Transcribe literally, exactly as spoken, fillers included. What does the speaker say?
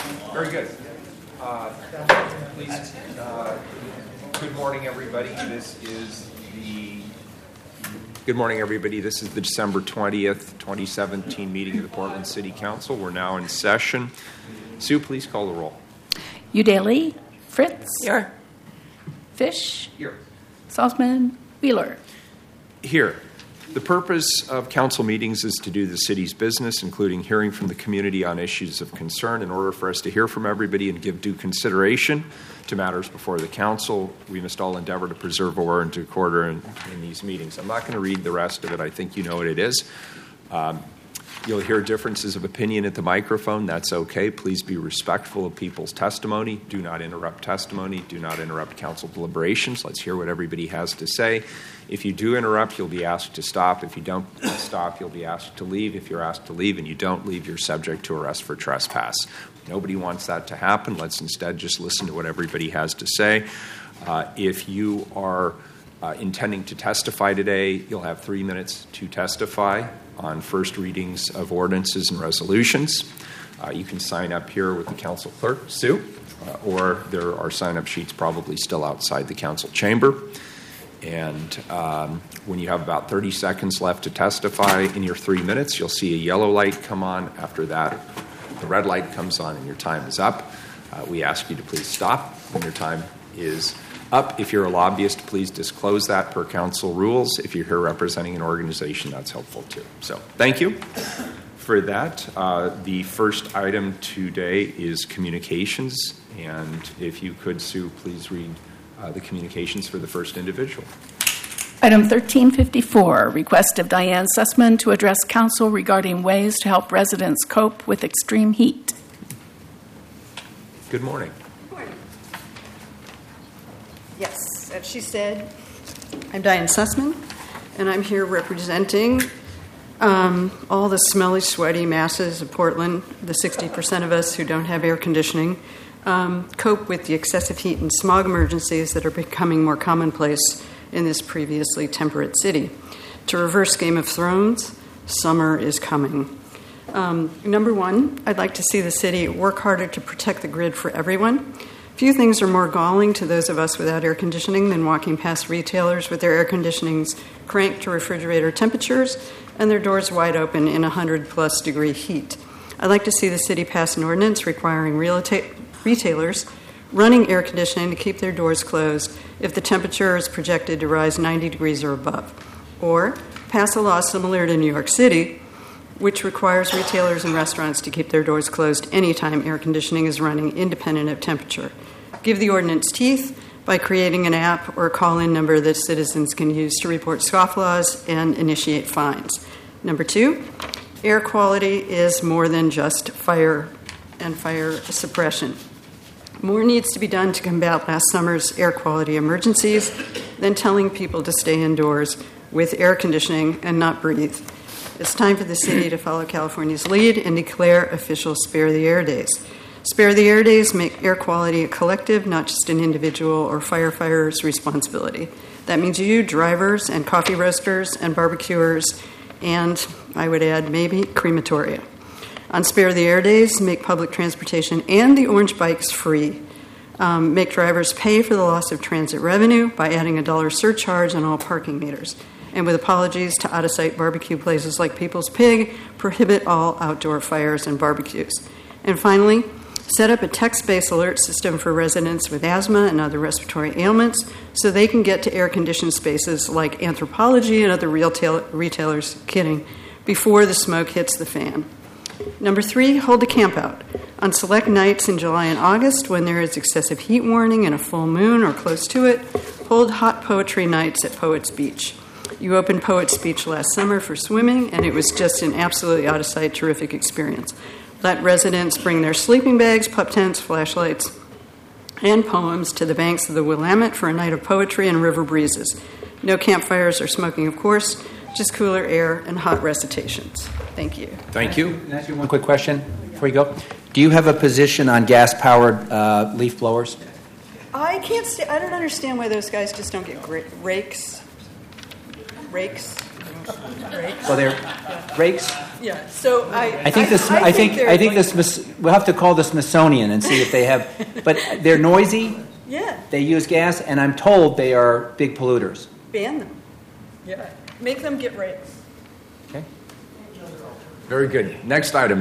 Very good. Uh, please, uh, good morning, everybody. This is the Good morning, everybody. This is the December twentieth, twenty seventeen meeting of the Portland City Council. We're now in session. Sue, please call the roll. Udaley, Fritz. Here. Fish. Here. Salzman, Wheeler. Here. The purpose of council meetings is to do the city's business, including hearing from the community on issues of concern. In order for us to hear from everybody and give due consideration to matters before the council, we must all endeavor to preserve order and decorum in, in these meetings. I'm not going to read the rest of it. I think you know what it is. Um, You'll hear differences of opinion at the microphone. That's okay. Please be respectful of people's testimony. Do not interrupt testimony. Do not interrupt council deliberations. Let's hear what everybody has to say. If you do interrupt, you'll be asked to stop. If you don't stop, you'll be asked to leave. If you're asked to leave and you don't leave, you're subject to arrest for trespass. Nobody wants that to happen. Let's instead just listen to what everybody has to say. Uh, if you are uh, intending to testify today, you'll have three minutes to testify on first readings of ordinances and resolutions. Uh, you can sign up here with the council clerk, Sue, uh, or there are sign-up sheets probably still outside the council chamber. And um, when you have about thirty seconds left to testify in your three minutes, you'll see a yellow light come on. After that, the red light comes on and your time is up. Uh, we ask you to please stop when your time is up. If you're a lobbyist, please disclose that per council rules. If you're here representing an organization, that's helpful too. So thank you for that. Uh, the first item today is communications. And if you could, Sue, please read uh, the communications for the first individual. Item thirteen fifty-four, request of Diane Sussman to address council regarding ways to help residents cope with extreme heat. Good morning. Yes, as she said, I'm Diane Sussman, and I'm here representing um, all the smelly, sweaty masses of Portland, the sixty percent of us who don't have air conditioning, um, cope with the excessive heat and smog emergencies that are becoming more commonplace in this previously temperate city. To reverse Game of Thrones, summer is coming. Um, number one, I'd like to see the city work harder to protect the grid for everyone. Few things are more galling to those of us without air conditioning than walking past retailers with their air conditionings cranked to refrigerator temperatures and their doors wide open in one hundred plus degree heat. I'd like to see the city pass an ordinance requiring relata- retailers running air conditioning to keep their doors closed if the temperature is projected to rise ninety degrees or above. Or pass a law similar to New York City, which requires retailers and restaurants to keep their doors closed anytime air conditioning is running independent of temperature. Give the ordinance teeth by creating an app or a call-in number that citizens can use to report scofflaws and initiate fines. Number two, air quality is more than just fire and fire suppression. More needs to be done to combat last summer's air quality emergencies than telling people to stay indoors with air conditioning and not breathe. It's time for the city to follow California's lead and declare official Spare the Air Days. Spare the Air Days make air quality a collective, not just an individual or firefighter's responsibility. That means you, drivers and coffee roasters and barbecuers, and I would add maybe crematoria. On Spare the Air Days, make public transportation and the orange bikes free. Um, make drivers pay for the loss of transit revenue by adding a dollar surcharge on all parking meters. And with apologies to out-of-site barbecue places like People's Pig, prohibit all outdoor fires and barbecues. And finally, set up a text-based alert system for residents with asthma and other respiratory ailments so they can get to air-conditioned spaces like Anthropologie and other retail- retailers, kidding, before the smoke hits the fan. Number three, hold a campout. On select nights in July and August, when there is excessive heat warning and a full moon or close to it, hold hot poetry nights at Poets Beach. You opened Poets Beach last summer for swimming, and it was just an absolutely out-of-sight, terrific experience. Let residents bring their sleeping bags, pup tents, flashlights, and poems to the banks of the Willamette for a night of poetry and river breezes. No campfires or smoking, of course, just cooler air and hot recitations. Thank you. Thank you. Can I ask you one quick question before you go? Do you have a position on gas-powered uh, leaf blowers? I can't say, I don't understand why those guys just don't get gra- rakes. Rakes. Rakes. Well, they're rakes. Yeah, so I. I think this. I think. I think this. We'll have to call the Smithsonian and see if they have. But they're noisy. Yeah. They use gas, and I'm told they are big polluters. Ban them. Yeah. Make them get rates. Okay. Very good. Next item.